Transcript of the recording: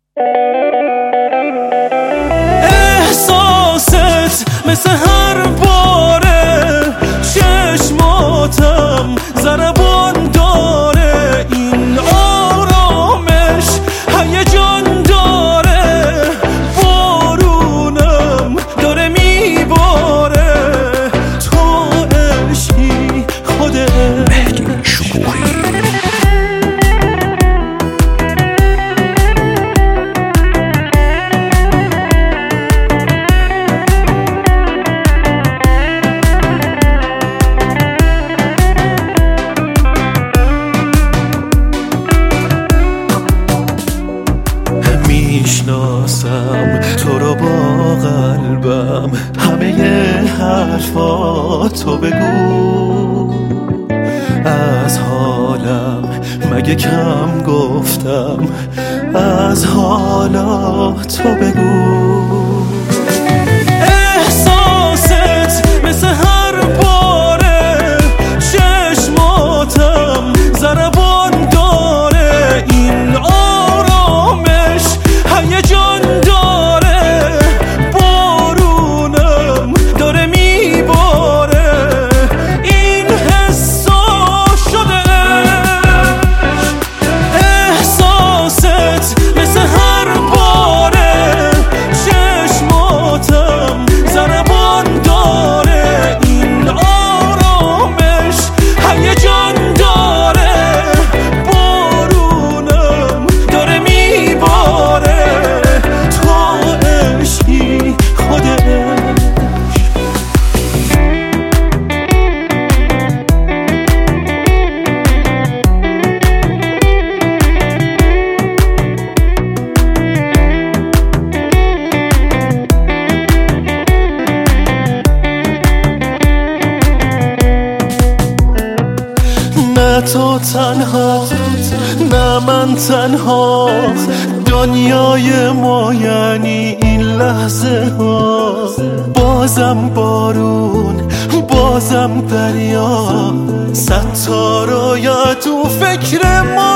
احساست مثل هر باره چشماتم ضربان داره، این آرامش هیجان داره، بارونم داره میباره، تو عشقی خودت مهدی شکوهی. میشناسم تو رو با قلبم، همه حرفاتو بگو، از حالم مگه کم گفتم، از حالاتو بگو. احساست مثل هر باره چشماتم ضربان داره، این آرامش هیجان داره، بارونم داره میباره، این حسا شده. احساست مثل هر باره چشماتم ضربان داره، این آرامش هیجان داره، بارونم داره میباره، تو عشقی خودت. نه تو تنها، نه من تنها، دنیای ما یعنی این لحظه ها، بازم بارون، بازم دریا، صد تا رویا تو فکر ما.